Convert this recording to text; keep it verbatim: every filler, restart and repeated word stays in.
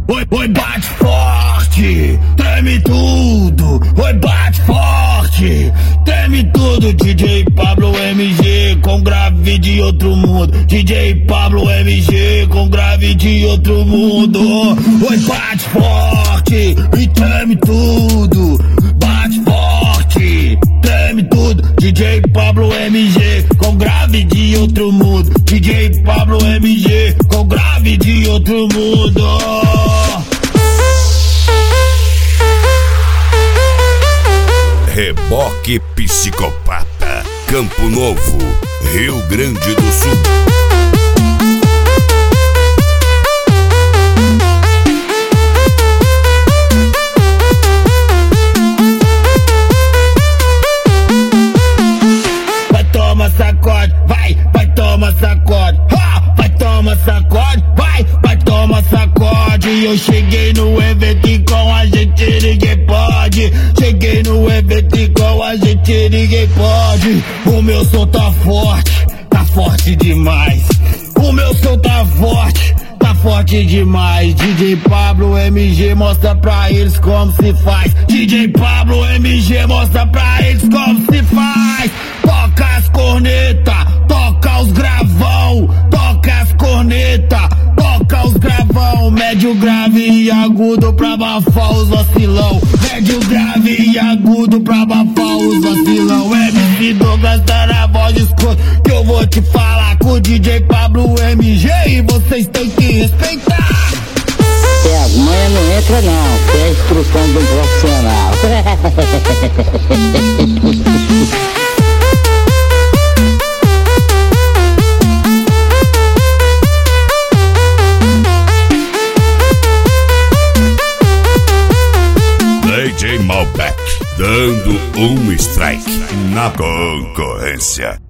Oi, oi, bate forte, treme tudo. Oi, bate forte, treme tudo. D J Pablo M G com grave de outro mundo. D J Pablo M G com grave de outro mundo. Oi, bate forte e treme tudo. Bate forte, treme tudo. D J Pablo M G com grave de outro mundo. D J Pablo M G com grave de outro mundo. Reboque Psicopata, Campo Novo, Rio Grande do Sul. Vai, toma, sacode, vai, vai, toma, sacode. Ha! Vai, toma, sacode, vai, vai, toma, sacode. Eu cheguei no evento e com a gente ninguém pode. Cheguei no evento e com a gente ninguém pode. O meu som tá forte, tá forte demais. O meu som tá forte, tá forte demais. D J Pablo M G mostra pra eles como se faz. D J Pablo M G mostra pra eles como se faz. Toca as corneta, toca os gravão, toca as corneta, toca os gravão. Médio, grave e agudo pra abafar os vacilão. Médio, grave e agudo pra abafar os vacilão. M C Douglas tá na voz escura que eu vou te falar com o D J Pablo M G e vocês têm que respeitar. É, as manhas não entra não, que é a instrução de um profissional. D J Malbec, dando um strike na concorrência.